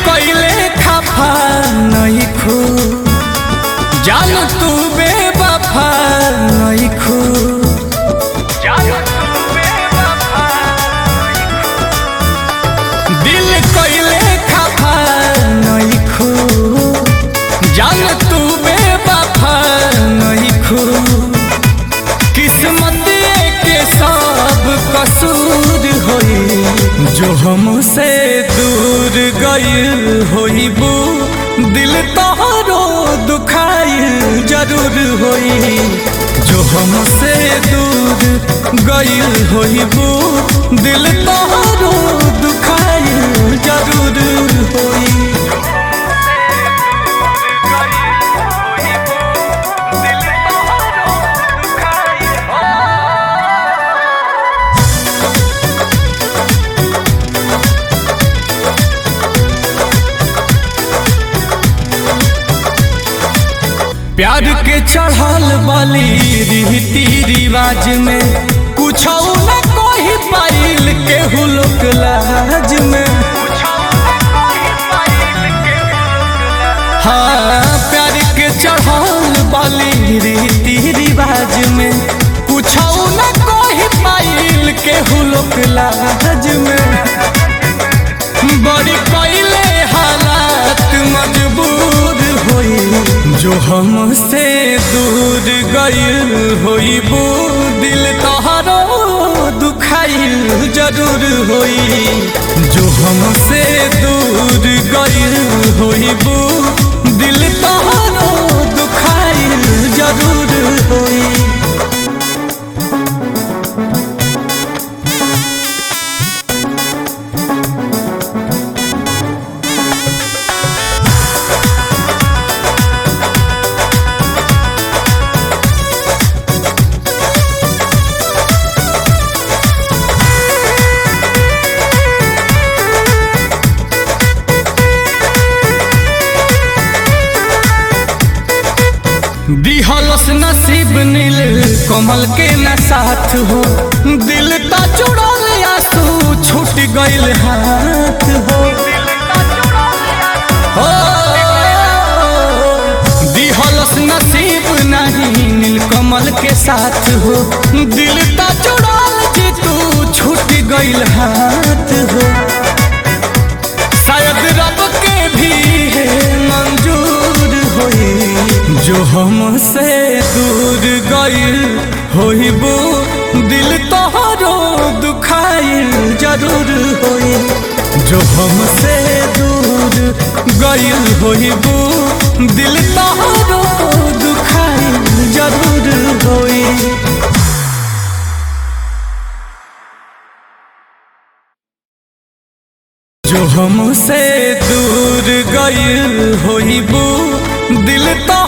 कइले खफा नहीं खू जान तू बेवफा नहीं खू दिल कइले खफा नहीं खू जान तू बेवफा नहीं खू किस्मत के सब कसूर होई जो हमसे दूर गइल होइबू दिल तोहरो दुखाइल जरूर होई जो हमसे दूर गइल होइबू दिल तोहरो दुखाइल जरूर होई। प्यार के चढ़ल बाली रीति रिवाज में कुछ न कोई पाइल के हुलक लाज में। हाँ प्यार के चढ़ल बाली रीति रिवाज में कुछ न कोई पाइल के हुलक लाज में। बड़ी पहले हालात मजबूर होई जो हमसे दूर गइल होइबू दिल तोहरो दुखाइल जरूर होई जो हमसे दूर गइल होइबू दिल तोहरो दुखाइल जरूर होई। दिहलस नसीब नील कमल के न साथ हो दिल ता जुड़ल आंसू छूट गइल हाथ हो दिहलस नसीब नहीं नील कमल के साथ हो दिल ता जुड़ल जी तू छूट गइल हाथ हो शायद रब के भी है मंजूर होई जो हमसे दूर गइल होइबू दिल तोहरो दुखाइल जरूर होई जो हमसे दूर गइल होइबू दिल तोहरो दुखाइल जरूर होई। जो हमसे दूर गइल होइबू दिल तो